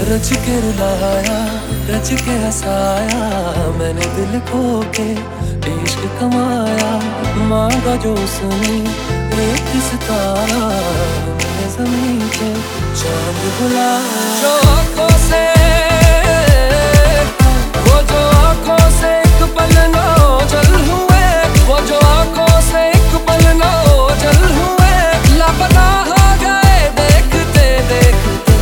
रच के रुलाया, रच के हंसाया, मैंने दिल खो के इश्क कमाया। मांगा जो उसने एक सितारा, मैंने ज़मीन पे चांद बुलाया। जो आँखों से, वो जो आँखों से एक पल ना ओझल हुए, वो जो आँखों से एक पल ना ओझल हुए, लापता हो गए देखते देखते।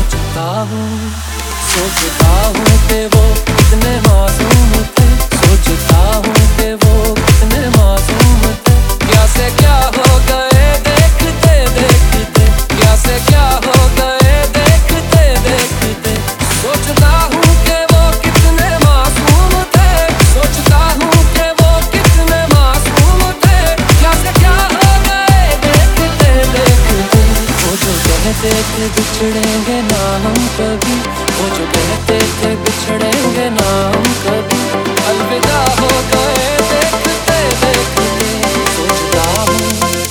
सोचता हूँ कि वो कितने मासूम थे, सोचता हूँ कि वो कितने मासूम थे। क्या से क्या हो गए देखते देखते, क्या से क्या हो गए देखते देखते। सोचता हूँ कि वो कितने मासूम थे, सोचता हूँ कि वो कितने मासूम थे। क्या से क्या हो गए देखते देखते। वो जो कहते थे बिछड़ेंगे ना हम कभी, वो जो कहते थे बिछड़ेंगे ना हम कभी, अलविदा हो गए देखते देखते। सोचता हूँ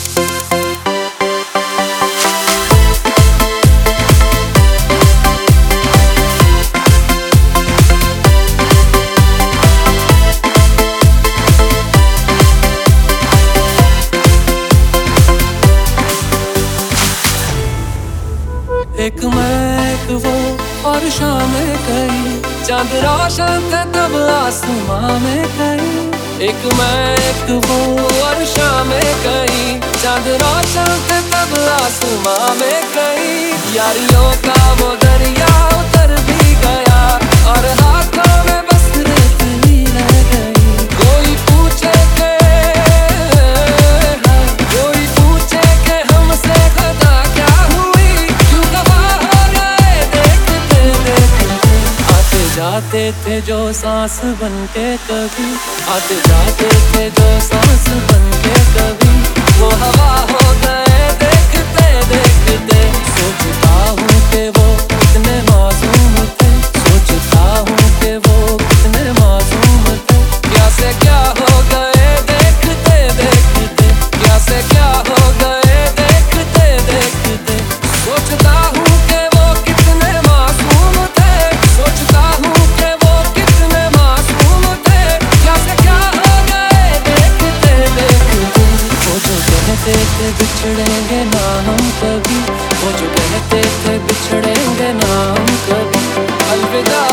एक मैं एक वो और शाम कई, चांद रोशन थे तब आसमां में कई। एक मैं एक वो और शाम कई, चांद रोशन थे तब आसमां में कई। यारियों का वो दरिया उतर भी गया, और हाथों में बस रेत ही रह गई। कोई पूछे के, कोई पूछे के हमसे खता क्या हुई, क्यों दफा हो गए देखते देखते। आते जाते थे जो सांस बनके कभी, आते जाते थे जो सांस बनके कभी, वो हवा हो गए देखते देखते। सोचता हूँ कि वो कितने मासूम थे, सोचता हूँ कि वो कितने मासूम थे। क्या से क्या हो गए देखते देखते, क्या से क्या हो गए देखते देखते। सोचता हूँ कि वो कितने मासूम थे, सोचता हूँ कि वो कितने मासूम थे। क्या से क्या हो गए देखते देखते। वो जो कहते थे बिछड़ेंगे ना हम कभी, वो जो कहते थे बिछड़ेंगे ना हम कभी, अलविदा